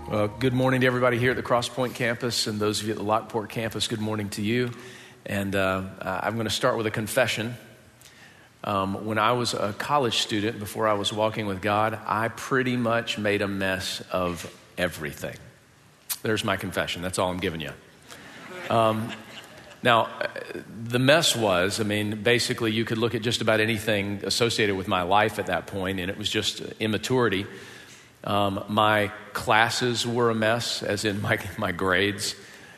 Well, good morning to everybody here at the Cross Point campus, and those of you at the Lockport campus, good morning to you. And I'm going to start with a confession. When I was a college student, before I was walking with God, I pretty much made a mess of everything. There's my confession. That's all I'm giving you. Now, the mess was, basically you could look at just about anything associated with my life at that point, and it was just immaturity. My classes were a mess, as in my grades.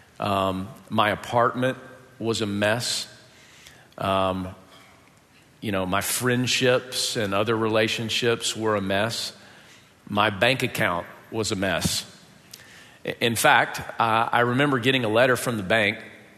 My apartment was a mess. My friendships and other relationships were a mess. My bank account was a mess. In fact, I remember getting a letter from the bank.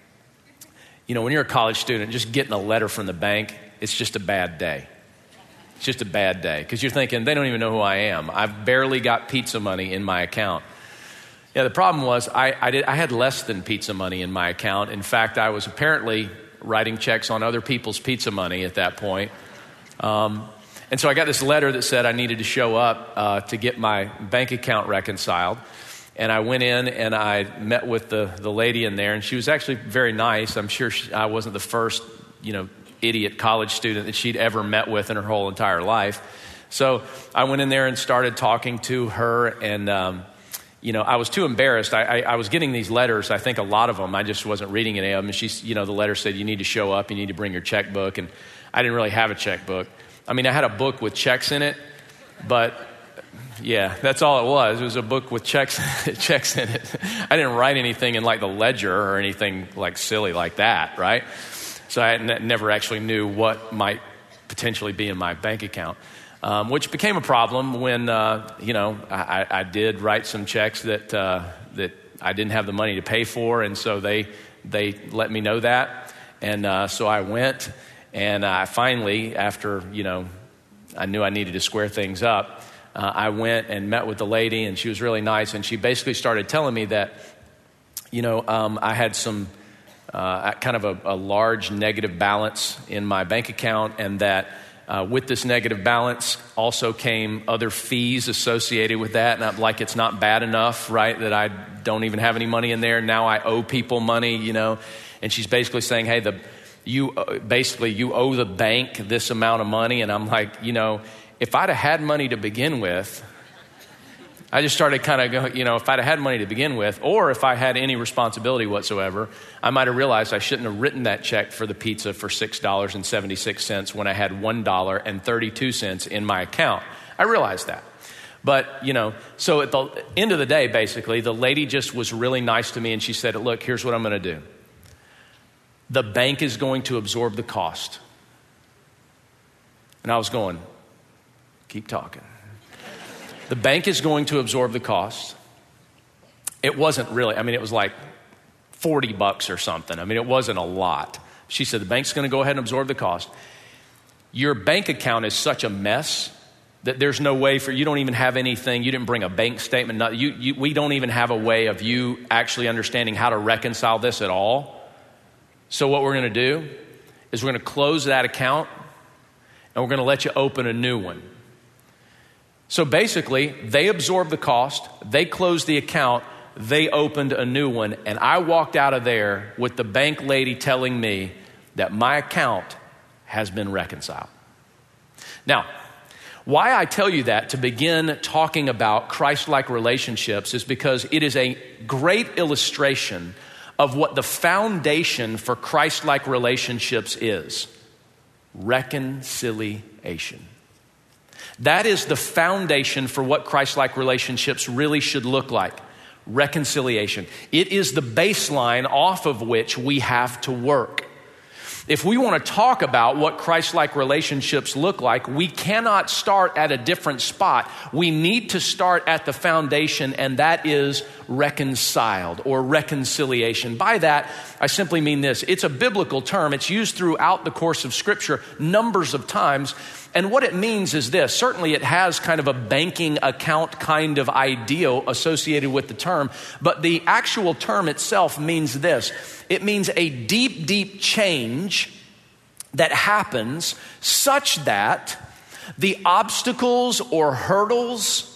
You know, when you're a college student, just getting a letter from the bank, it's just a bad day. It's just a bad day because you're thinking, they don't even know who I am. I've barely got pizza money in my account. Yeah, the problem was I had less than pizza money in my account. In fact, I was apparently writing checks on other people's pizza money at that point. And so I got this letter that said I needed to show up to get my bank account reconciled. And I went in and I met with the lady in there, and she was actually very nice. I'm sure I wasn't the first, idiot college student that she'd ever met with in her whole entire life. So I went in there and started talking to her, and I was too embarrassed. I was getting these letters, I think a lot of them, I just wasn't reading any of them. And the letter said, you need to show up, you need to bring your checkbook. And I didn't really have a checkbook. I had a book with checks in it, but yeah, that's all it was. It was a book with checks in it. I didn't write anything in like the ledger or anything like silly like that, right? So I never actually knew what might potentially be in my bank account, which became a problem when, I did write some checks that I didn't have the money to pay for. And so they let me know that. And so I went, and I finally, after, I knew I needed to square things up, I went and met with the lady, and she was really nice. And she basically started telling me that, I had some kind of a large negative balance in my bank account, and that with this negative balance also came other fees associated with that. And I'm like, it's not bad enough, right, that I don't even have any money in there. Now I owe people money, And she's basically saying, hey, you owe the bank this amount of money. And I'm like, if I'd have had money to begin with, I just started kind of going, if I'd have had money to begin with, or if I had any responsibility whatsoever, I might have realized I shouldn't have written that check for the pizza for $6.76 when I had $1.32 in my account. I realized that. But, so at the end of the day, basically, the lady just was really nice to me, and she said, look, here's what I'm going to do. The bank is going to absorb the cost. And I was going, keep talking. The bank is going to absorb the cost. It wasn't really, it was like $40 or something. It wasn't a lot. She said, the bank's going to go ahead and absorb the cost. Your bank account is such a mess that there's no way you don't even have anything. You didn't bring a bank statement. We don't even have a way of you actually understanding how to reconcile this at all. So what we're going to do is we're going to close that account, and we're going to let you open a new one. So basically, they absorbed the cost, they closed the account, they opened a new one, and I walked out of there with the bank lady telling me that my account has been reconciled. Now, why I tell you that to begin talking about Christ-like relationships is because it is a great illustration of what the foundation for Christ-like relationships is: reconciliation. That is the foundation for what Christ-like relationships really should look like. Reconciliation. It is the baseline off of which we have to work. If we want to talk about what Christ-like relationships look like, we cannot start at a different spot. We need to start at the foundation, and that is reconciled or reconciliation. By that, I simply mean this. It's a biblical term. It's used throughout the course of Scripture numbers of times. And what it means is this. Certainly it has kind of a banking account kind of ideal associated with the term, but the actual term itself means this. It means a deep, deep change that happens such that the obstacles or hurdles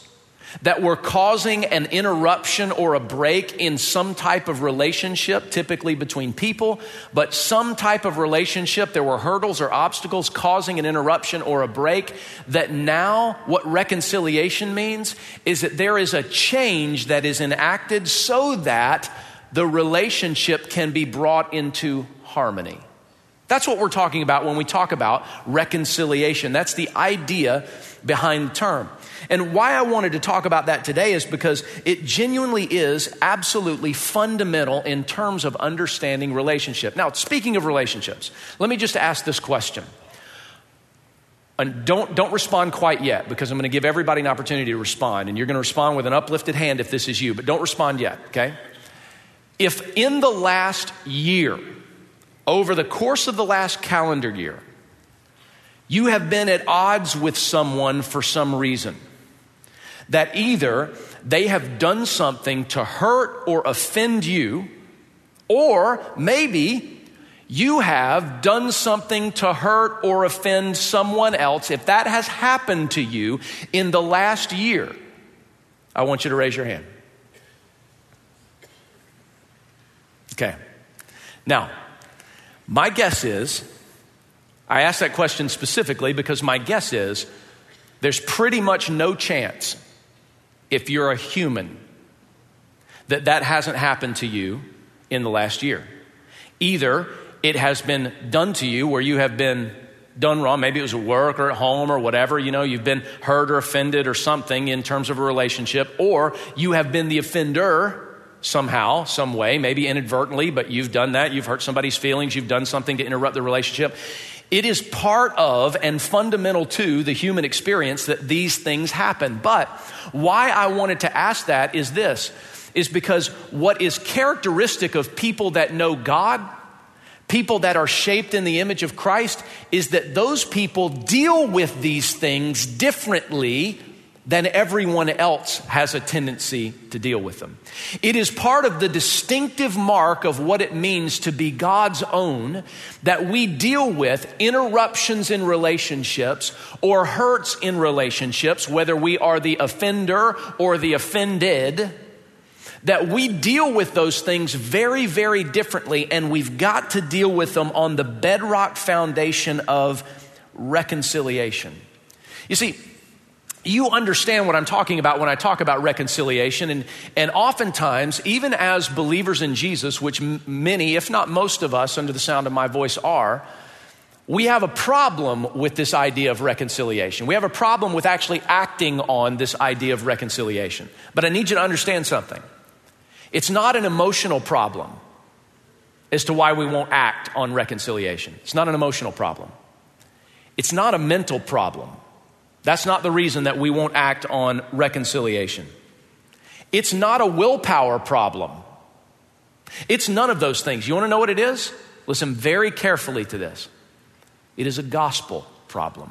that were causing an interruption or a break in some type of relationship, typically between people, but some type of relationship, there were hurdles or obstacles causing an interruption or a break, that now what reconciliation means is that there is a change that is enacted so that the relationship can be brought into harmony. That's what we're talking about when we talk about reconciliation. That's the idea behind the term. And why I wanted to talk about that today is because it genuinely is absolutely fundamental in terms of understanding relationship. Now, speaking of relationships, let me just ask this question. And don't respond quite yet, because I'm going to give everybody an opportunity to respond. And you're going to respond with an uplifted hand if this is you, but don't respond yet, okay? If in the last year, over the course of the last calendar year, you have been at odds with someone for some reason, that either they have done something to hurt or offend you, or maybe you have done something to hurt or offend someone else, if that has happened to you in the last year, I want you to raise your hand. Okay. Now, my guess is, I asked that question specifically because my guess is there's pretty much no chance, if you're a human, that hasn't happened to you in the last year. Either it has been done to you where you have been done wrong. Maybe it was at work or at home or whatever. You know, you've been hurt or offended or something in terms of a relationship, or you have been the offender somehow, some way, maybe inadvertently, but you've done that. You've hurt somebody's feelings. You've done something to interrupt the relationship. It is part of and fundamental to the human experience that these things happen. But why I wanted to ask that is this, is because what is characteristic of people that know God, people that are shaped in the image of Christ, is that those people deal with these things differently than everyone else has a tendency to deal with them. It is part of the distinctive mark of what it means to be God's own that we deal with interruptions in relationships or hurts in relationships, whether we are the offender or the offended, that we deal with those things very, very differently, and we've got to deal with them on the bedrock foundation of reconciliation. You see, you understand what I'm talking about when I talk about reconciliation. And oftentimes, even as believers in Jesus, which many, if not most of us under the sound of my voice are, we have a problem with this idea of reconciliation. We have a problem with actually acting on this idea of reconciliation. But I need you to understand something. It's not an emotional problem as to why we won't act on reconciliation. It's not an emotional problem. It's not a mental problem. That's not the reason that we won't act on reconciliation. It's not a willpower problem. It's none of those things. You want to know what it is? Listen very carefully to this. It is a gospel problem.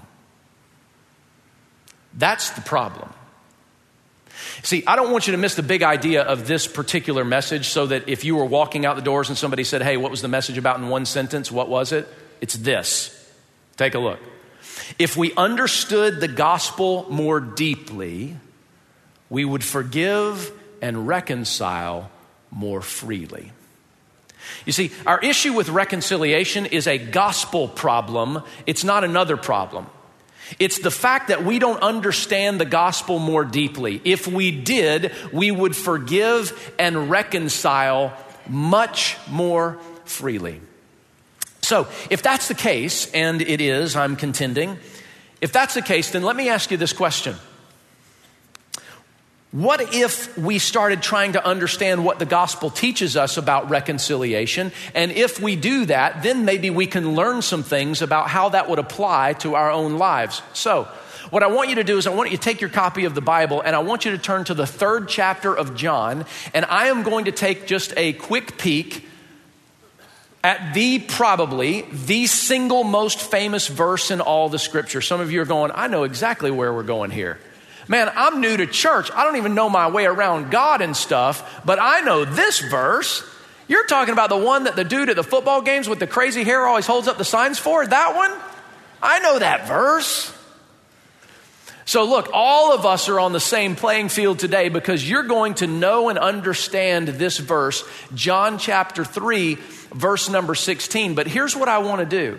That's the problem. See, I don't want you to miss the big idea of this particular message, so that if you were walking out the doors and somebody said, hey, what was the message about in one sentence? What was it? It's this. Take a look. If we understood the gospel more deeply, we would forgive and reconcile more freely. You see, our issue with reconciliation is a gospel problem. It's not another problem. It's the fact that we don't understand the gospel more deeply. If we did, we would forgive and reconcile much more freely. So if that's the case, and it is, I'm contending, if that's the case, then let me ask you this question. What if we started trying to understand what the gospel teaches us about reconciliation? And if we do that, then maybe we can learn some things about how that would apply to our own lives. So what I want you to do is I want you to take your copy of the Bible and I want you to turn to the 3rd chapter of John. And I am going to take just a quick peek at probably the single most famous verse in all the scripture. Some of you are going, I know exactly where we're going here. Man, I'm new to church. I don't even know my way around God and stuff, but I know this verse. You're talking about the one that the dude at the football games with the crazy hair always holds up the signs for? That one? I know that verse. So look, all of us are on the same playing field today because you're going to know and understand this verse, John chapter 3, verse number 16. But here's what I want to do.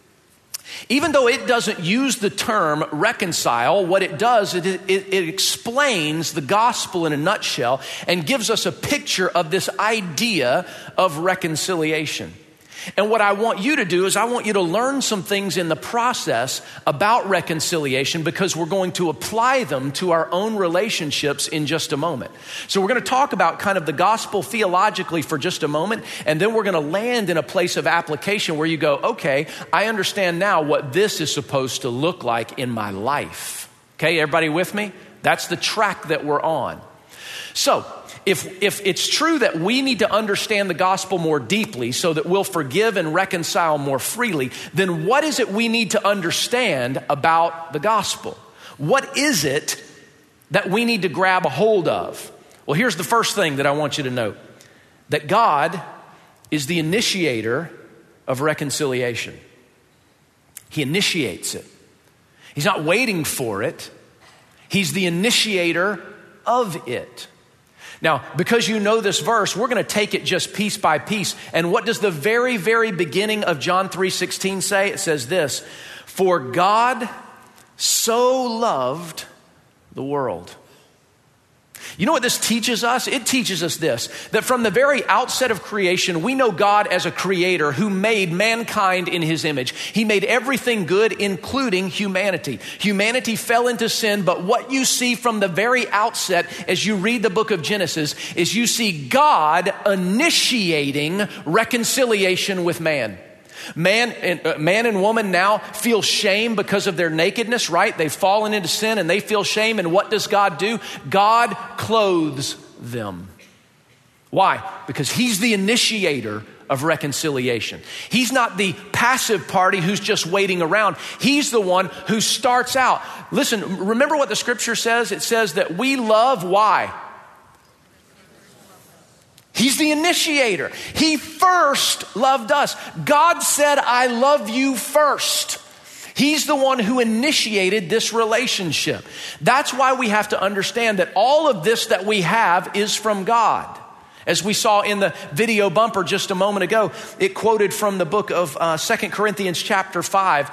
Even though it doesn't use the term reconcile, what it does, it explains the gospel in a nutshell and gives us a picture of this idea of reconciliation. And what I want you to do is I want you to learn some things in the process about reconciliation because we're going to apply them to our own relationships in just a moment. So we're going to talk about kind of the gospel theologically for just a moment, and then we're going to land in a place of application where you go, okay, I understand now what this is supposed to look like in my life. Okay, everybody with me? That's the track that we're on. So, if it's true that we need to understand the gospel more deeply so that we'll forgive and reconcile more freely, then what is it we need to understand about the gospel? What is it that we need to grab a hold of? Well, here's the first thing that I want you to note, that God is the initiator of reconciliation. He initiates it. He's not waiting for it. He's the initiator of it. Now, because you know this verse, we're going to take it just piece by piece. And what does the very, very beginning of John 3:16 say? It says this, "For God so loved the world." You know what this teaches us? It teaches us this, that from the very outset of creation, we know God as a creator who made mankind in his image. He made everything good, including humanity. Humanity fell into sin, but what you see from the very outset as you read the book of Genesis is you see God initiating reconciliation with man. Man and woman now feel shame because of their nakedness, right? They've fallen into sin and they feel shame. And what does God do? God clothes them. Why? Because he's the initiator of reconciliation. He's not the passive party who's just waiting around. He's the one who starts out. Listen, remember what the scripture says? It says that we love, why? He's the initiator. He first loved us. God said, I love you first. He's the one who initiated this relationship. That's why we have to understand that all of this that we have is from God. As we saw in the video bumper just a moment ago, it quoted from the book of 2 Corinthians chapter 5,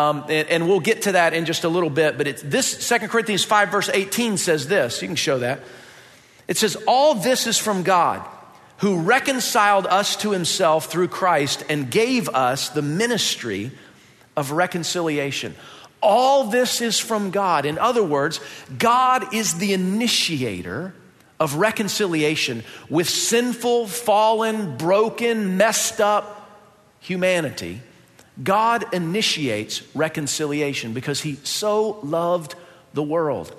and we'll get to that in just a little bit. But this 2 Corinthians 5 verse 18 says this. You can show that. It says, all this is from God, who reconciled us to himself through Christ and gave us the ministry of reconciliation. All this is from God. In other words, God is the initiator of reconciliation with sinful, fallen, broken, messed up humanity. God initiates reconciliation because he so loved the world.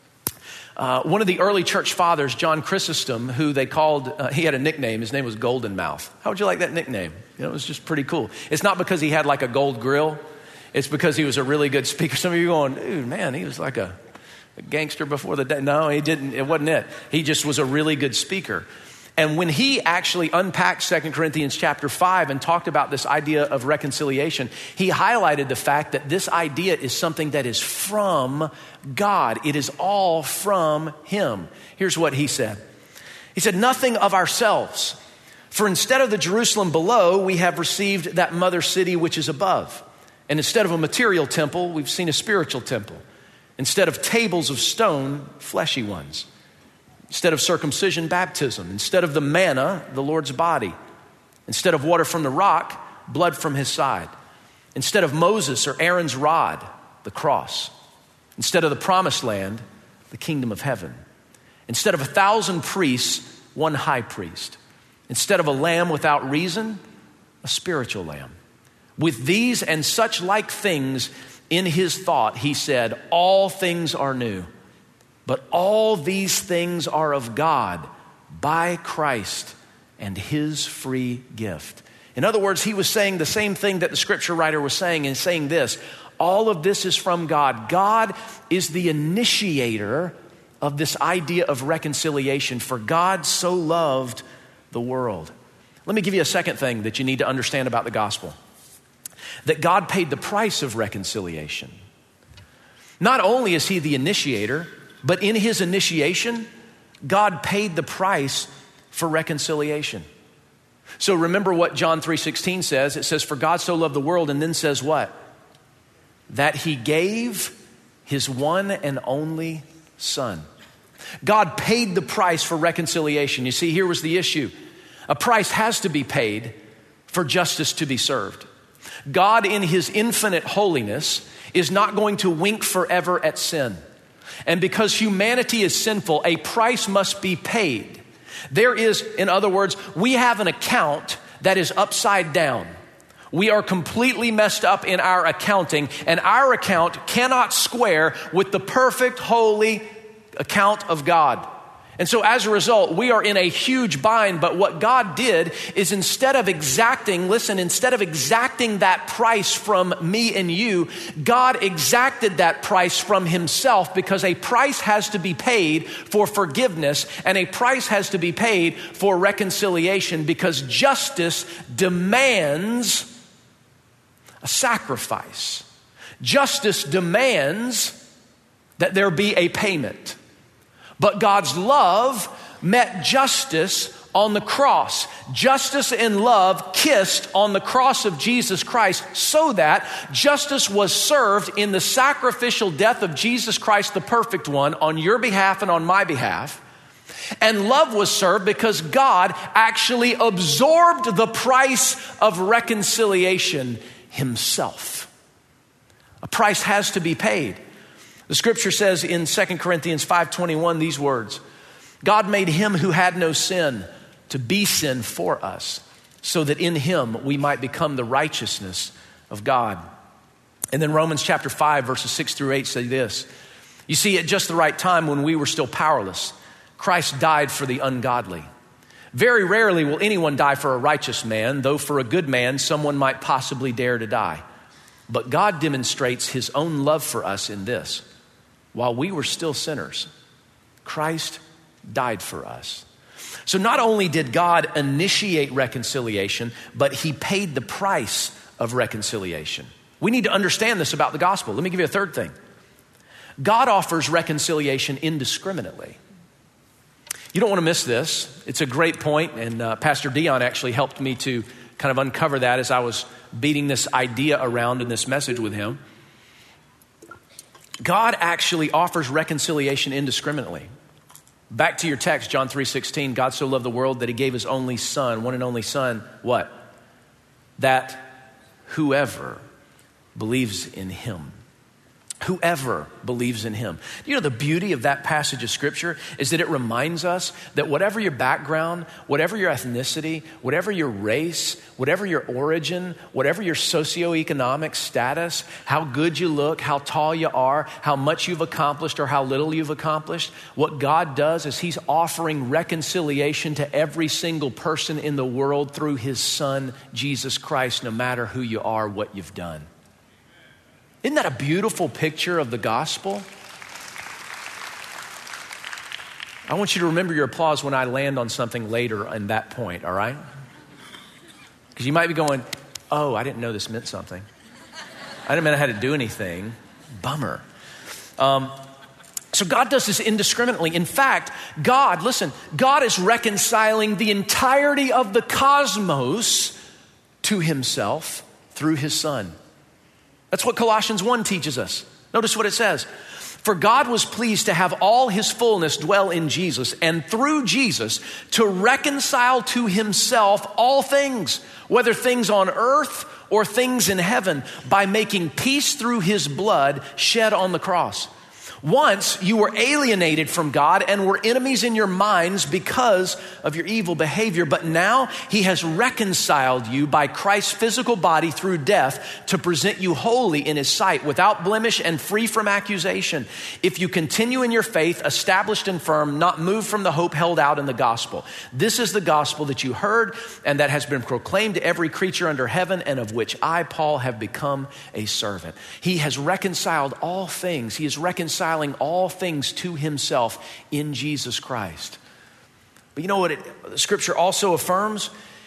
One of the early church fathers, John Chrysostom, who they called, he had a nickname. His name was Golden Mouth. How would you like that nickname? You know, it was just pretty cool. It's not because he had like a gold grill. It's because he was a really good speaker. Some of you are going, dude, man, he was like a gangster before the day. No, he didn't. It wasn't it. He just was a really good speaker. And when he actually unpacked 2 Corinthians chapter 5 and talked about this idea of reconciliation, he highlighted the fact that this idea is something that is from God. It is all from him. Here's what he said. He said, nothing of ourselves. For instead of the Jerusalem below, we have received that mother city which is above. And instead of a material temple, we've seen a spiritual temple. Instead of tables of stone, fleshy ones. Instead of circumcision, baptism. Instead of the manna, the Lord's body. Instead of water from the rock, blood from his side. Instead of Moses or Aaron's rod, the cross. Instead of the promised land, the kingdom of heaven. Instead of 1,000 priests, one high priest. Instead of a lamb without reason, a spiritual lamb. With these and such like things in his thought, he said, all things are new. But all these things are of God by Christ and his free gift. In other words, he was saying the same thing that the scripture writer was saying and saying this. All of this is from God. God is the initiator of this idea of reconciliation. For God so loved the world. Let me give you a second thing that you need to understand about the gospel. That God paid the price of reconciliation. Not only is he the initiator, but in his initiation, God paid the price for reconciliation. So remember what John 3:16 says. It says, for God so loved the world, and then says what? That he gave his one and only Son. God paid the price for reconciliation. You see, here was the issue. A price has to be paid for justice to be served. God, in his infinite holiness, is not going to wink forever at sin. And because humanity is sinful, a price must be paid. There is, in other words, we have an account that is upside down. We are completely messed up in our accounting, and our account cannot square with the perfect, holy account of God. And so as a result, we are in a huge bind. But what God did is instead of exacting that price from me and you, God exacted that price from himself, because a price has to be paid for forgiveness and a price has to be paid for reconciliation, because justice demands a sacrifice. Justice demands that there be a payment. But God's love met justice on the cross. Justice and love kissed on the cross of Jesus Christ, so that justice was served in the sacrificial death of Jesus Christ, the perfect one, on your behalf and on my behalf. And love was served because God actually absorbed the price of reconciliation himself. A price has to be paid. The scripture says in 2 Corinthians 5:21 these words, God made him who had no sin to be sin for us, so that in him we might become the righteousness of God. And then Romans chapter 5 verses 6 through 8 say this, you see, at just the right time when we were still powerless, Christ died for the ungodly. Very rarely will anyone die for a righteous man, though for a good man someone might possibly dare to die. But God demonstrates his own love for us in this: while we were still sinners, Christ died for us. So not only did God initiate reconciliation, but he paid the price of reconciliation. We need to understand this about the gospel. Let me give you a third thing. God offers reconciliation indiscriminately. You don't want to miss this. It's a great point, and Pastor Dion actually helped me to kind of uncover that as I was beating this idea around in this message with him. God actually offers reconciliation indiscriminately. Back to your text, John 3:16, God so loved the world that he gave his only Son, one and only Son, what? That whoever believes in him. Whoever believes in him. You know, the beauty of that passage of scripture is that it reminds us that whatever your background, whatever your ethnicity, whatever your race, whatever your origin, whatever your socioeconomic status, how good you look, how tall you are, how much you've accomplished or how little you've accomplished, what God does is he's offering reconciliation to every single person in the world through his Son, Jesus Christ, no matter who you are, what you've done. Isn't that a beautiful picture of the gospel? I want you to remember your applause when I land on something later in that point, all right? Because you might be going, oh, I didn't know this meant something. I didn't know I had to do anything. Bummer. So God does this indiscriminately. In fact, God is reconciling the entirety of the cosmos to himself through his Son. That's what Colossians 1 teaches us. Notice what it says. For God was pleased to have all his fullness dwell in Jesus, and through Jesus to reconcile to himself all things, whether things on earth or things in heaven, by making peace through his blood shed on the cross. Once you were alienated from God and were enemies in your minds because of your evil behavior, but now he has reconciled you by Christ's physical body through death to present you holy in his sight, without blemish and free from accusation. If you continue in your faith, established and firm, not moved from the hope held out in the gospel. This is the gospel that you heard and that has been proclaimed to every creature under heaven, and of which I, Paul, have become a servant. He has reconciled all things. He is reconciling all things to himself in Jesus Christ. But you know what Scripture also affirms?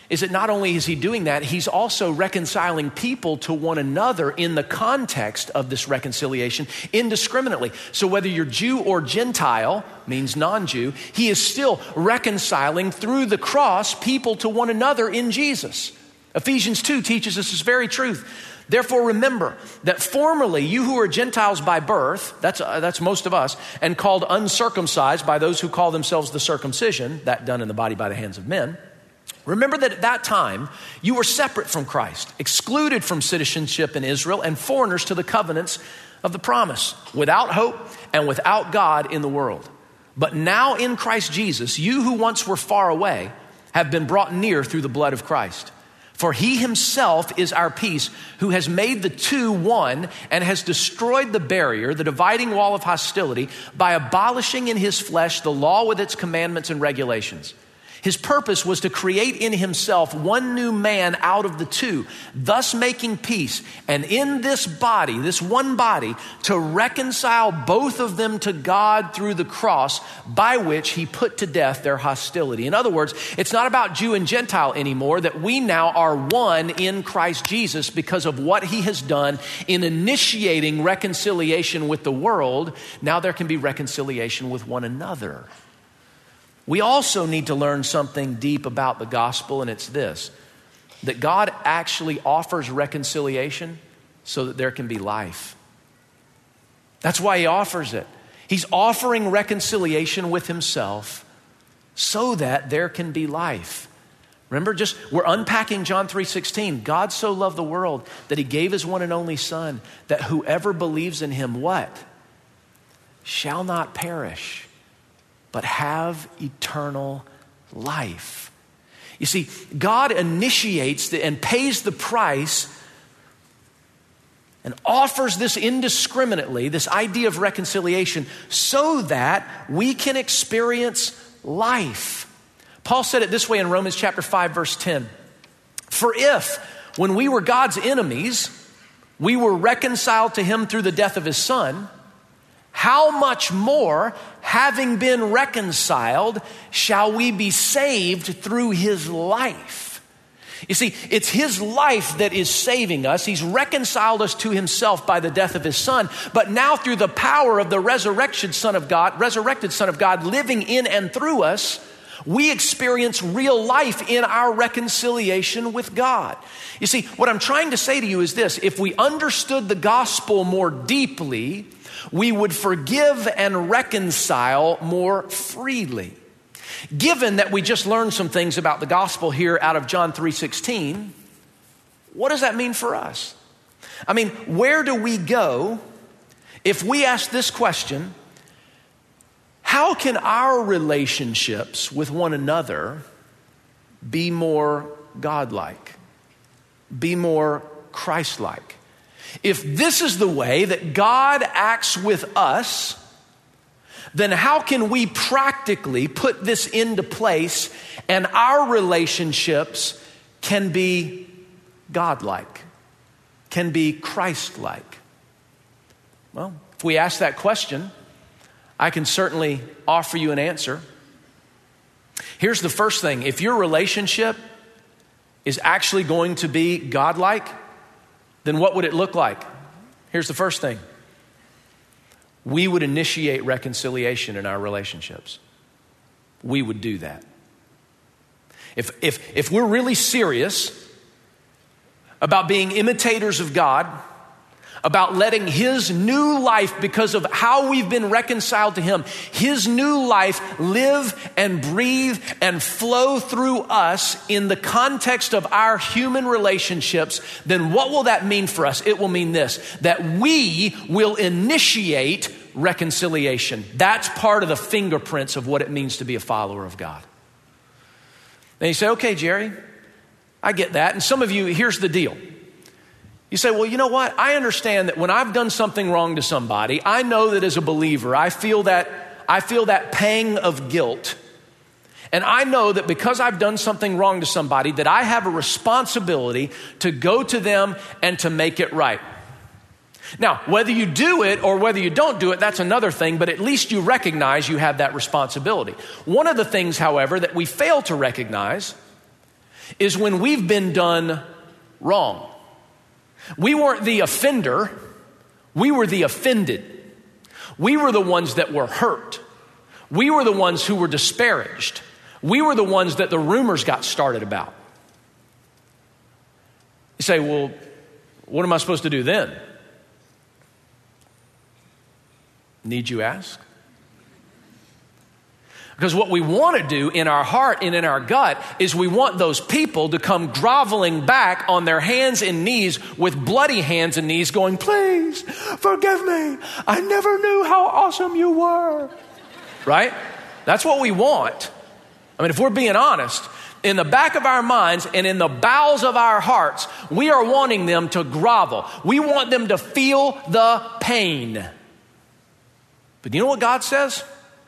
is that not only is he doing that, he's also reconciling people to one another in the context of this reconciliation indiscriminately. So whether you're Jew or Gentile, means non-Jew, he is still reconciling through the cross people to one another in Jesus. Ephesians 2 teaches us this very truth. Therefore remember that formerly you who are Gentiles by birth, that's most of us, and called uncircumcised by those who call themselves the circumcision, that done in the body by the hands of men. Remember that at that time, you were separate from Christ, excluded from citizenship in Israel, and foreigners to the covenants of the promise, without hope and without God in the world. But now in Christ Jesus, you who once were far away have been brought near through the blood of Christ. For he himself is our peace, who has made the two one and has destroyed the barrier, the dividing wall of hostility, by abolishing in his flesh the law with its commandments and regulations. His purpose was to create in himself one new man out of the two, thus making peace, and in this body, this one body, to reconcile both of them to God through the cross, by which he put to death their hostility. In other words, it's not about Jew and Gentile anymore, that we now are one in Christ Jesus because of what he has done in initiating reconciliation with the world. Now there can be reconciliation with one another. We also need to learn something deep about the gospel, and it's this, that God actually offers reconciliation so that there can be life. That's why he offers it. He's offering reconciliation with himself so that there can be life. Remember, we're unpacking John 3:16. God so loved the world that he gave his one and only son, that whoever believes in him, what? Shall not perish, but have eternal life. You see, God initiates and pays the price and offers this indiscriminately, this idea of reconciliation, so that we can experience life. Paul said it this way in Romans chapter 5, verse 10. For if, when we were God's enemies, we were reconciled to him through the death of his son, how much more, having been reconciled, shall we be saved through his life? You see, it's his life that is saving us. He's reconciled us to himself by the death of his son. But now through the power of the resurrected Son of God living in and through us, we experience real life in our reconciliation with God. You see, what I'm trying to say to you is this: if we understood the gospel more deeply, we would forgive and reconcile more freely. Given that we just learned some things about the gospel here out of John 3:16, what does that mean for us? I mean, where do we go if we ask this question: how can our relationships with one another be more godlike, be more Christ-like? If this is the way that God acts with us, then how can we practically put this into place and our relationships can be godlike, can be Christ-like? Well, if we ask that question, I can certainly offer you an answer. Here's the first thing: if your relationship is actually going to be godlike, then what would it look like? Here's the first thing: we would initiate reconciliation in our relationships. We would do that. If we're really serious about being imitators of God, about letting his new life, because of how we've been reconciled to him, his new life live and breathe and flow through us in the context of our human relationships, then what will that mean for us? It will mean this: that we will initiate reconciliation. That's part of the fingerprints of what it means to be a follower of God. Then you say, okay, Jerry, I get that. And some of you, here's the deal. You say, well, you know what? I understand that when I've done something wrong to somebody, I know that as a believer, I feel that pang of guilt. And I know that because I've done something wrong to somebody, that I have a responsibility to go to them and to make it right. Now, whether you do it or whether you don't do it, that's another thing, but at least you recognize you have that responsibility. One of the things, however, that we fail to recognize is when we've been done wrong. We weren't the offender, we were the offended. We were the ones that were hurt. We were the ones who were disparaged. We were the ones that the rumors got started about. You say, well, what am I supposed to do then? Need you ask? Because what we want to do in our heart and in our gut is we want those people to come groveling back on their hands and knees with bloody hands and knees going, please forgive me. I never knew how awesome you were. Right? That's what we want. I mean, if we're being honest, in the back of our minds and in the bowels of our hearts, we are wanting them to grovel. We want them to feel the pain. But you know what God says?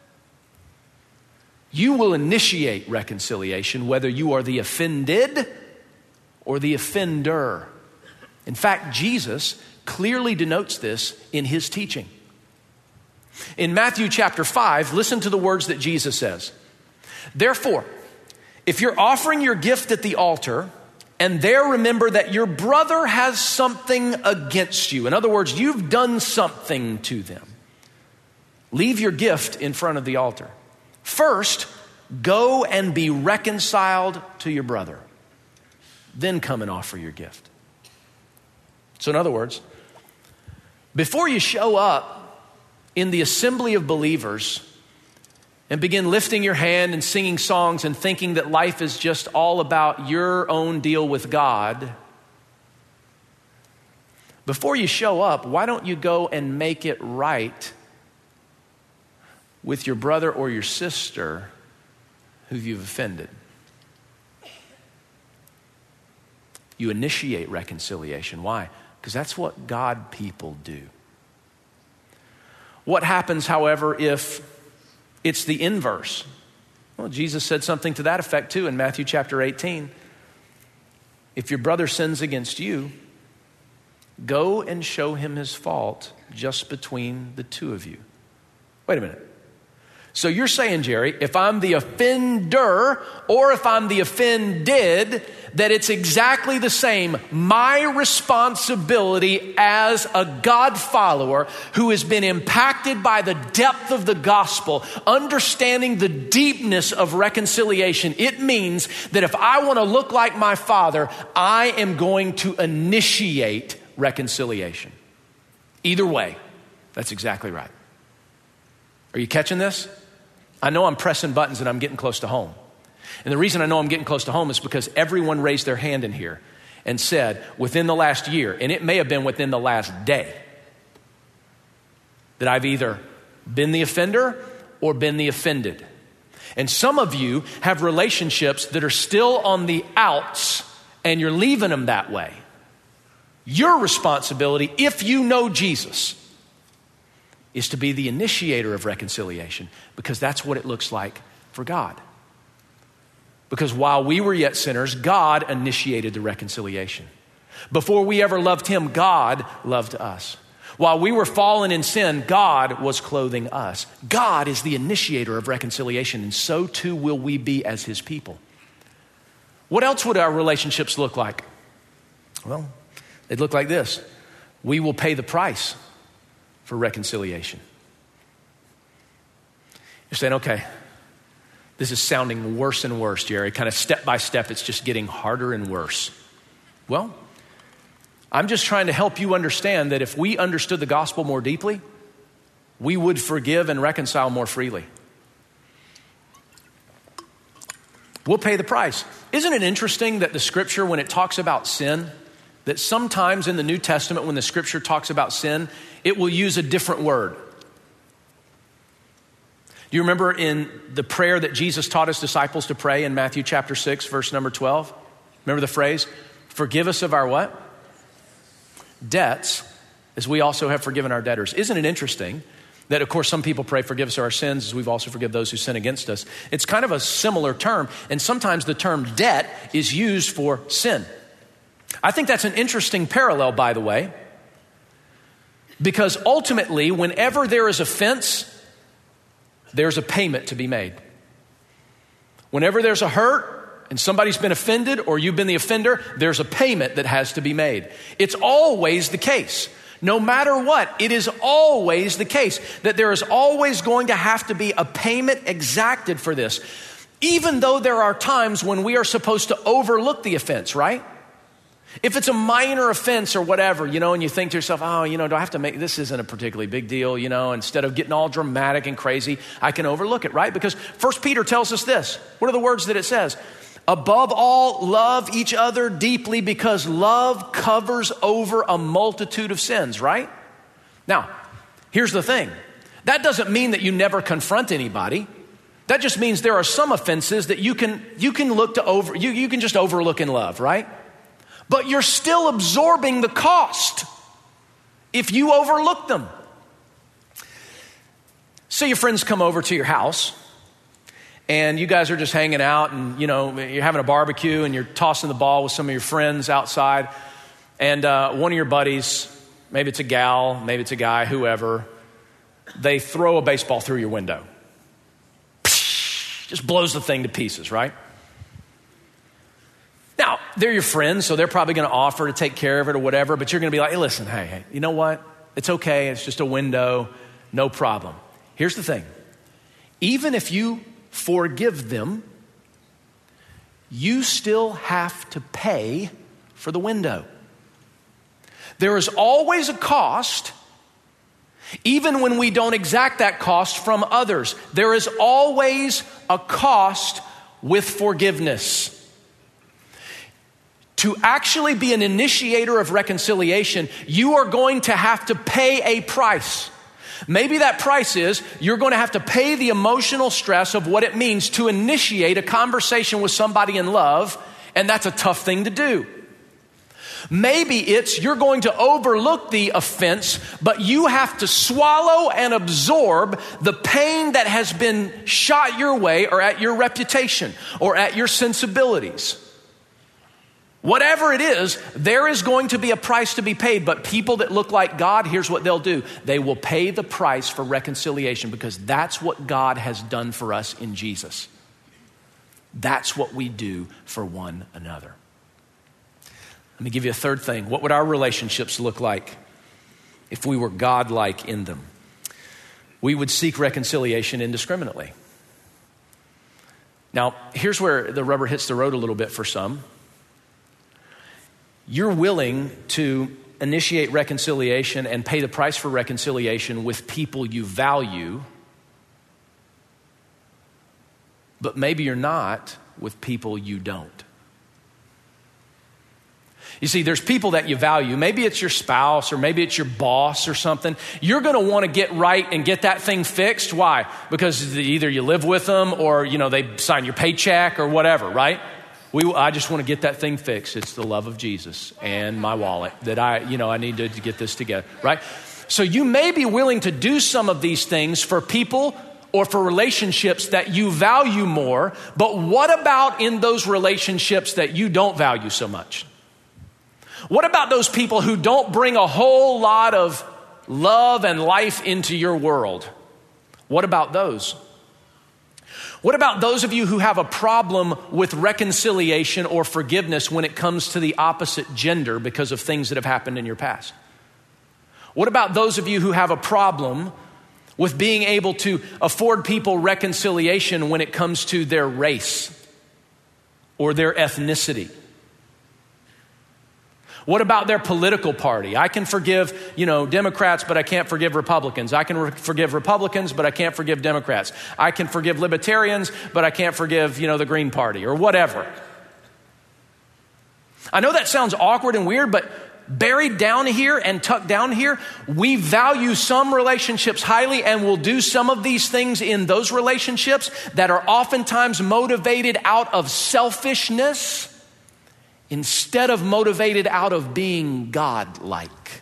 You will initiate reconciliation whether you are the offended or the offender. In fact, Jesus clearly denotes this in his teaching. In Matthew chapter 5, listen to the words that Jesus says. Therefore, if you're offering your gift at the altar and there remember that your brother has something against you, in other words, you've done something to them, leave your gift in front of the altar. First, go and be reconciled to your brother. Then come and offer your gift. So in other words, before you show up in the assembly of believers and begin lifting your hand and singing songs and thinking that life is just all about your own deal with God, before you show up, why don't you go and make it right with your brother or your sister who you've offended? You initiate reconciliation. Why? Because that's what God people do. What happens, however, if it's the inverse? Well, Jesus said something to that effect too in Matthew chapter 18. If your brother sins against you, go and show him his fault just between the two of you. Wait a minute. So you're saying, Jerry, if I'm the offender or if I'm the offended, that it's exactly the same. My responsibility as a God follower who has been impacted by the depth of the gospel, understanding the deepness of reconciliation. It means that if I want to look like my Father, I am going to initiate reconciliation. Either way, that's exactly right. Are you catching this? I know I'm pressing buttons and I'm getting close to home. And the reason I know I'm getting close to home is because everyone raised their hand in here and said within the last year, and it may have been within the last day, that I've either been the offender or been the offended. And some of you have relationships that are still on the outs and you're leaving them that way. Your responsibility, if you know Jesus, is to be the initiator of reconciliation, because that's what it looks like for God. Because while we were yet sinners, God initiated the reconciliation. Before we ever loved him, God loved us. While we were fallen in sin, God was clothing us. God is the initiator of reconciliation, and so too will we be as his people. What else would our relationships look like? Well, they'd look like this. We will pay the price for reconciliation. You're saying, okay, this is sounding worse and worse, Jerry. Kind of step by step, it's just getting harder and worse. Well, I'm just trying to help you understand that if we understood the gospel more deeply, we would forgive and reconcile more freely. We'll pay the price. Isn't it interesting that the scripture, when it talks about sin, that sometimes in the New Testament, when the scripture talks about sin, it will use a different word. Do you remember in the prayer that Jesus taught his disciples to pray in Matthew chapter 6, verse number 12? Remember the phrase, forgive us of our what? Debts, as we also have forgiven our debtors. Isn't it interesting that, of course, some people pray, forgive us our sins as we've also forgiven those who sin against us. It's kind of a similar term, and sometimes the term debt is used for sin. I think that's an interesting parallel, by the way, because ultimately, whenever there is offense, there's a payment to be made. Whenever there's a hurt, and somebody's been offended or you've been the offender, there's a payment that has to be made. It's always the case. No matter what, it is always the case that there is always going to have to be a payment exacted for this, even though there are times when we are supposed to overlook the offense, right? If it's a minor offense or whatever, and you think to yourself, do I have to make, this isn't a particularly big deal, instead of getting all dramatic and crazy, I can overlook it, right? Because 1 Peter tells us this. What are the words that it says? Above all, love each other deeply because love covers over a multitude of sins, right? Now, here's the thing. That doesn't mean that you never confront anybody. That just means there are some offenses that you can look to you can just overlook in love, right? But you're still absorbing the cost if you overlook them. Say your friends come over to your house and you guys are just hanging out and, you're having a barbecue and you're tossing the ball with some of your friends outside. And one of your buddies, maybe it's a gal, maybe it's a guy, whoever, they throw a baseball through your window. Just blows the thing to pieces, right? Now, they're your friends, so they're probably going to offer to take care of it or whatever, but you're going to be like, hey, listen, hey, you know what? It's okay. It's just a window. No problem. Here's the thing. Even if you forgive them, you still have to pay for the window. There is always a cost, even when we don't exact that cost from others. There is always a cost with forgiveness. To actually be an initiator of reconciliation, you are going to have to pay a price. Maybe that price is you're going to have to pay the emotional stress of what it means to initiate a conversation with somebody in love, and that's a tough thing to do. Maybe it's you're going to overlook the offense, but you have to swallow and absorb the pain that has been shot your way or at your reputation or at your sensibilities. Whatever it is, there is going to be a price to be paid, but people that look like God, here's what they'll do. They will pay the price for reconciliation because that's what God has done for us in Jesus. That's what we do for one another. Let me give you a third thing. What would our relationships look like if we were God-like in them? We would seek reconciliation indiscriminately. Now, here's where the rubber hits the road a little bit for some. You're willing to initiate reconciliation and pay the price for reconciliation with people you value, but maybe you're not with people you don't. You see, there's people that you value. Maybe it's your spouse or maybe it's your boss or something. You're going to want to get right and get that thing fixed. Why? Because either you live with them or, they sign your paycheck or whatever, right? I just want to get that thing fixed. It's the love of Jesus and my wallet that I need to get this together, right? So you may be willing to do some of these things for people or for relationships that you value more, but what about in those relationships that you don't value so much? What about those people who don't bring a whole lot of love and life into your world? What about those? What about those of you who have a problem with reconciliation or forgiveness when it comes to the opposite gender because of things that have happened in your past? What about those of you who have a problem with being able to afford people reconciliation when it comes to their race or their ethnicity? What about their political party? I can forgive, Democrats, but I can't forgive Republicans. I can forgive Republicans, but I can't forgive Democrats. I can forgive libertarians, but I can't forgive, the Green Party or whatever. I know that sounds awkward and weird, but buried down here and tucked down here, we value some relationships highly and will do some of these things in those relationships that are oftentimes motivated out of selfishness instead of motivated out of being God-like.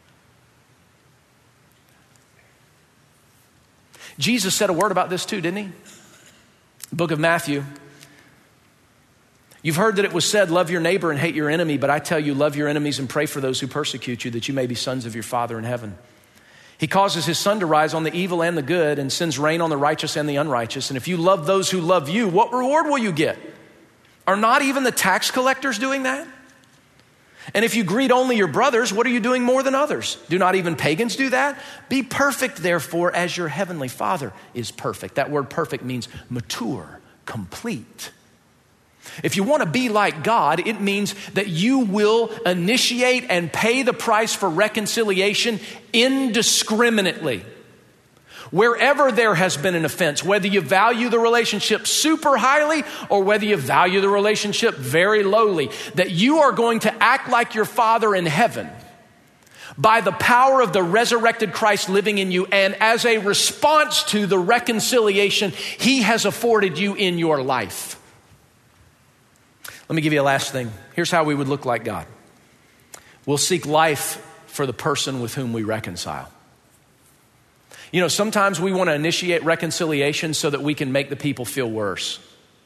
Jesus said a word about this too, didn't he? Book of Matthew. You've heard that it was said, love your neighbor and hate your enemy, but I tell you, love your enemies and pray for those who persecute you, that you may be sons of your Father in heaven. He causes his sun to rise on the evil and the good and sends rain on the righteous and the unrighteous. And if you love those who love you, what reward will you get? Are not even the tax collectors doing that? And if you greet only your brothers, what are you doing more than others? Do not even pagans do that? Be perfect, therefore, as your heavenly Father is perfect. That word perfect means mature, complete. If you want to be like God, it means that you will initiate and pay the price for reconciliation indiscriminately. Wherever there has been an offense, whether you value the relationship super highly or whether you value the relationship very lowly, that you are going to act like your Father in heaven by the power of the resurrected Christ living in you, and as a response to the reconciliation He has afforded you in your life. Let me give you a last thing. Here's how we would look like God. We'll seek life for the person with whom we reconcile. You know, sometimes we want to initiate reconciliation so that we can make the people feel worse.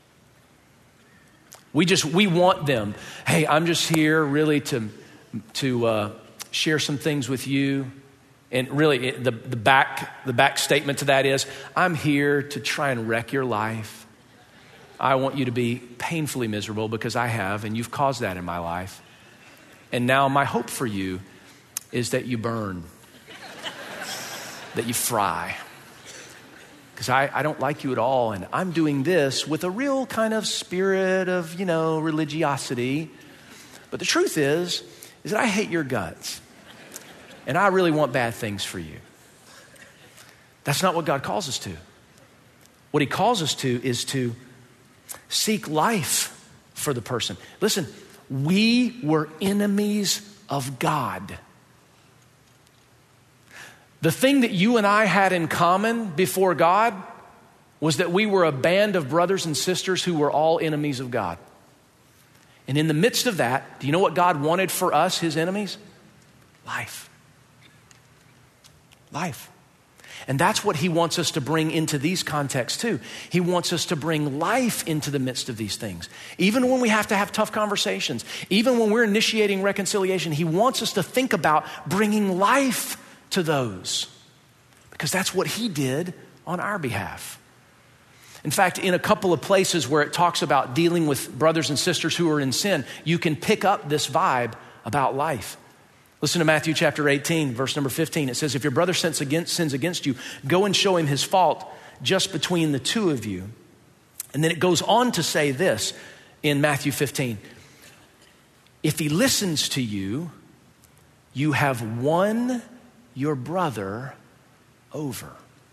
We want them. Hey, I'm just here really to share some things with you. And really the back statement to that is, I'm here to try and wreck your life. I want you to be painfully miserable because I have, and you've caused that in my life. And now my hope for you is that you burn. That you fry. Because I don't like you at all, and I'm doing this with a real kind of spirit of, religiosity. But the truth is that I hate your guts. And I really want bad things for you. That's not what God calls us to. What He calls us to is to seek life for the person. Listen, we were enemies of God. The thing that you and I had in common before God was that we were a band of brothers and sisters who were all enemies of God. And in the midst of that, do you know what God wanted for us, His enemies? Life. Life. And that's what He wants us to bring into these contexts too. He wants us to bring life into the midst of these things. Even when we have to have tough conversations, even when we're initiating reconciliation, He wants us to think about bringing life to those, because that's what He did on our behalf. In fact, in a couple of places where it talks about dealing with brothers and sisters who are in sin, you can pick up this vibe about life. Listen to Matthew chapter 18, verse number 15. It says, if your brother sins against you, go and show him his fault just between the two of you. And then it goes on to say this in Matthew 15. If he listens to you, you have won your brother over.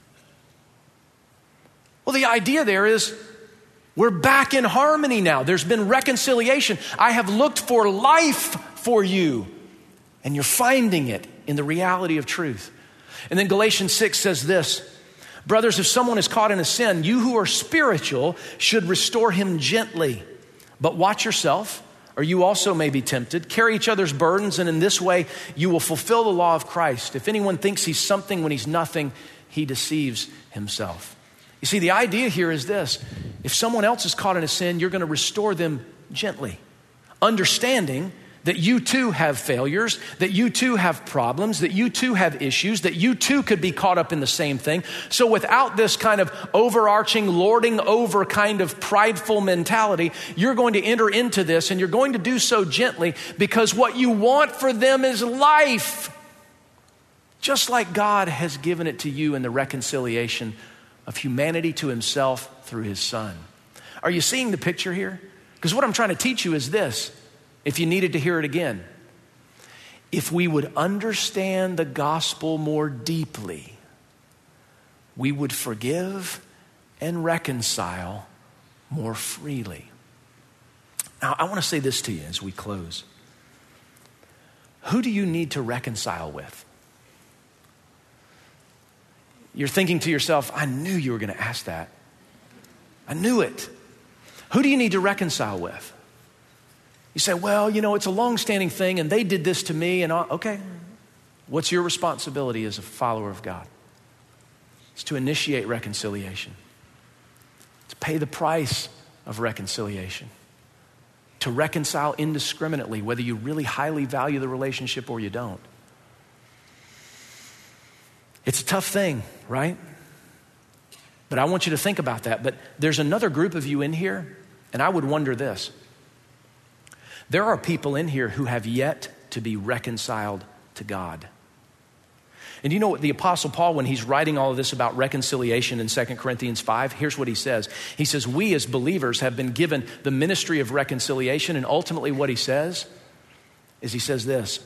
Well, the idea there is we're back in harmony now. There's been reconciliation. I have looked for life for you, and you're finding it in the reality of truth. And then Galatians 6 says this, brothers, if someone is caught in a sin, you who are spiritual should restore him gently. But watch yourself, or you also may be tempted. Carry each other's burdens, and in this way you will fulfill the law of Christ. If anyone thinks he's something when he's nothing, he deceives himself. You see, the idea here is this. If someone else is caught in a sin, you're going to restore them gently, understanding that you too have failures, that you too have problems, that you too have issues, that you too could be caught up in the same thing. So without this kind of overarching, lording over kind of prideful mentality, you're going to enter into this, and you're going to do so gently, because what you want for them is life. Just like God has given it to you in the reconciliation of humanity to Himself through His Son. Are you seeing the picture here? Because what I'm trying to teach you is this, if you needed to hear it again. If we would understand the gospel more deeply, we would forgive and reconcile more freely. Now, I want to say this to you as we close. Who do you need to reconcile with? You're thinking to yourself, I knew you were going to ask that. I knew it. Who do you need to reconcile with? You say, well, it's a long-standing thing, and they did this to me, and okay. What's your responsibility as a follower of God? It's to initiate reconciliation, to pay the price of reconciliation, to reconcile indiscriminately, whether you really highly value the relationship or you don't. It's a tough thing, right? But I want you to think about that. But there's another group of you in here And I would wonder this. There are people in here who have yet to be reconciled to God. And you know what the Apostle Paul, when he's writing all of this about reconciliation in 2 Corinthians 5, here's what he says. He says, we as believers have been given the ministry of reconciliation. And ultimately what he says is he says this,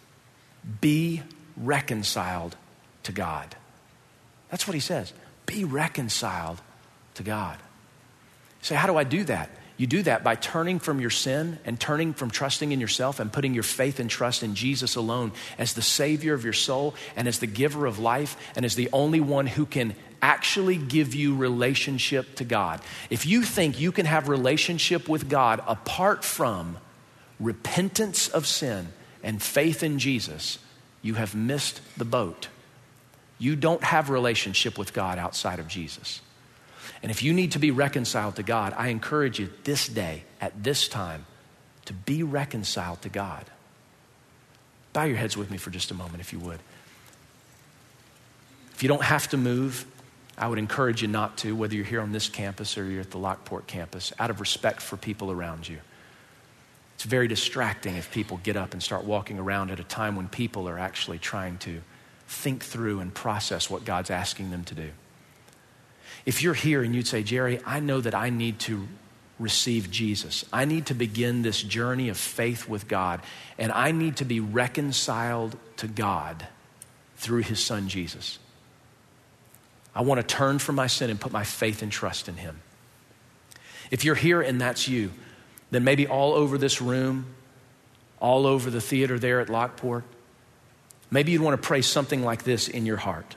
be reconciled to God. That's what he says. Be reconciled to God. You say, how do I do that? You do that by turning from your sin and turning from trusting in yourself and putting your faith and trust in Jesus alone as the Savior of your soul and as the giver of life and as the only one who can actually give you relationship to God. If you think you can have relationship with God apart from repentance of sin and faith in Jesus, you have missed the boat. You don't have relationship with God outside of Jesus. And if you need to be reconciled to God, I encourage you this day, at this time, to be reconciled to God. Bow your heads with me for just a moment, if you would. If you don't have to move, I would encourage you not to, whether you're here on this campus or you're at the Lockport campus, out of respect for people around you. It's very distracting if people get up and start walking around at a time when people are actually trying to think through and process what God's asking them to do. If you're here and you'd say, Jerry, I know that I need to receive Jesus. I need to begin this journey of faith with God, and I need to be reconciled to God through his son, Jesus. I want to turn from my sin and put my faith and trust in him. If you're here and that's you, then maybe all over this room, all over the theater there at Lockport, maybe you'd want to pray something like this in your heart.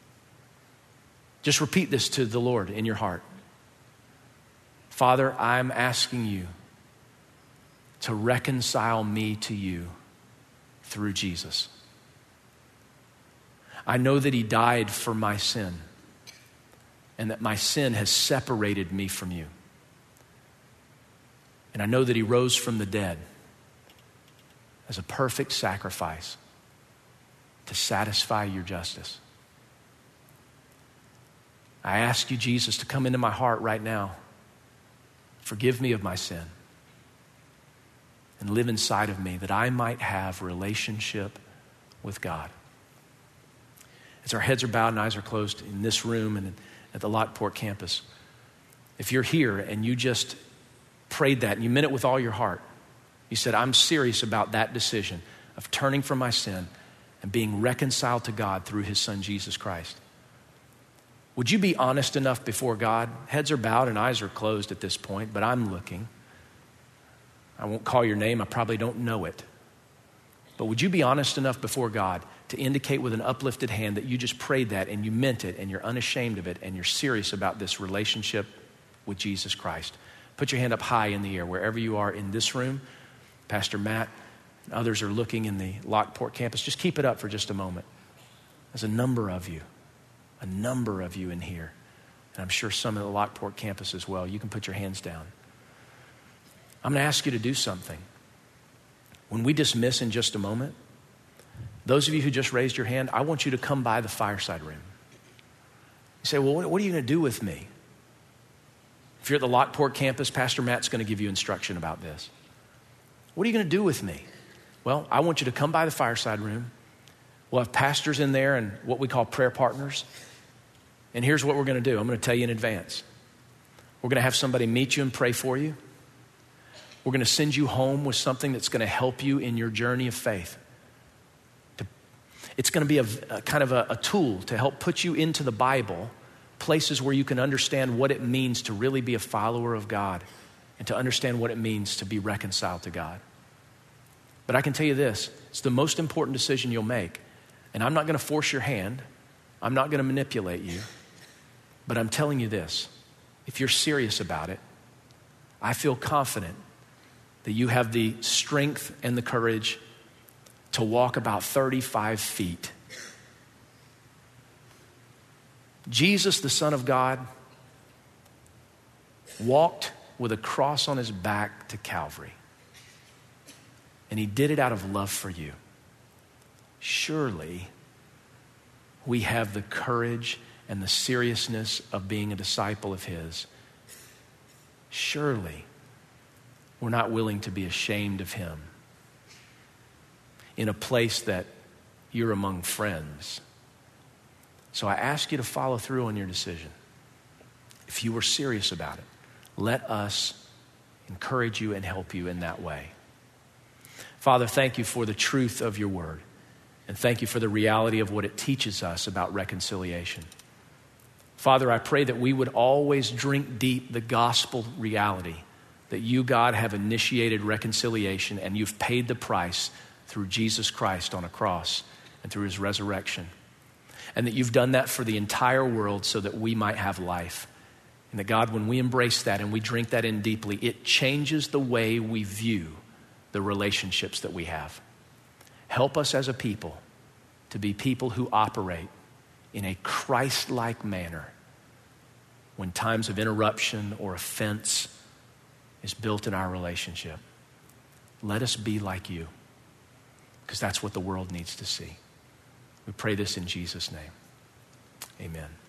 Just repeat this to the Lord in your heart. Father, I'm asking you to reconcile me to you through Jesus. I know that he died for my sin and that my sin has separated me from you. And I know that he rose from the dead as a perfect sacrifice to satisfy your justice. I ask you, Jesus, to come into my heart right now. Forgive me of my sin and live inside of me that I might have relationship with God. As our heads are bowed and eyes are closed in this room and at the Lockport campus, if you're here and you just prayed that and you meant it with all your heart, you said, I'm serious about that decision of turning from my sin and being reconciled to God through his son, Jesus Christ. Would you be honest enough before God? Heads are bowed and eyes are closed at this point, but I'm looking. I won't call your name. I probably don't know it. But would you be honest enough before God to indicate with an uplifted hand that you just prayed that and you meant it and you're unashamed of it and you're serious about this relationship with Jesus Christ? Put your hand up high in the air wherever you are in this room. Pastor Matt and others are looking in the Lockport campus. Just keep it up for just a moment. There's a number of you in here. And I'm sure some of the Lockport campus as well. You can put your hands down. I'm going to ask you to do something. When we dismiss in just a moment, those of you who just raised your hand, I want you to come by the fireside room. You say, well, what are you going to do with me? If you're at the Lockport campus, Pastor Matt's going to give you instruction about this. What are you going to do with me? Well, I want you to come by the fireside room. We'll have pastors in there and what we call prayer partners. And here's what we're going to do. I'm going to tell you in advance. We're going to have somebody meet you and pray for you. We're going to send you home with something that's going to help you in your journey of faith. It's going to be a kind of a tool to help put you into the Bible, places where you can understand what it means to really be a follower of God and to understand what it means to be reconciled to God. But I can tell you this, it's the most important decision you'll make. And I'm not going to force your hand. I'm not going to manipulate you. But I'm telling you this, if you're serious about it, I feel confident that you have the strength and the courage to walk about 35 feet. Jesus, the Son of God, walked with a cross on his back to Calvary. And he did it out of love for you. Surely we have the courage and the seriousness of being a disciple of his. Surely we're not willing to be ashamed of him in a place that you're among friends. So I ask you to follow through on your decision. If you were serious about it, let us encourage you and help you in that way. Father, thank you for the truth of your word. And thank you for the reality of what it teaches us about reconciliation. Father, I pray that we would always drink deep the gospel reality that you, God, have initiated reconciliation and you've paid the price through Jesus Christ on a cross and through his resurrection. And that you've done that for the entire world so that we might have life. And that, God, when we embrace that and we drink that in deeply, it changes the way we view the relationships that we have. Help us as a people to be people who operate in a Christ-like manner when times of interruption or offense is built in our relationship. Let us be like you, because that's what the world needs to see. We pray this in Jesus' name. Amen.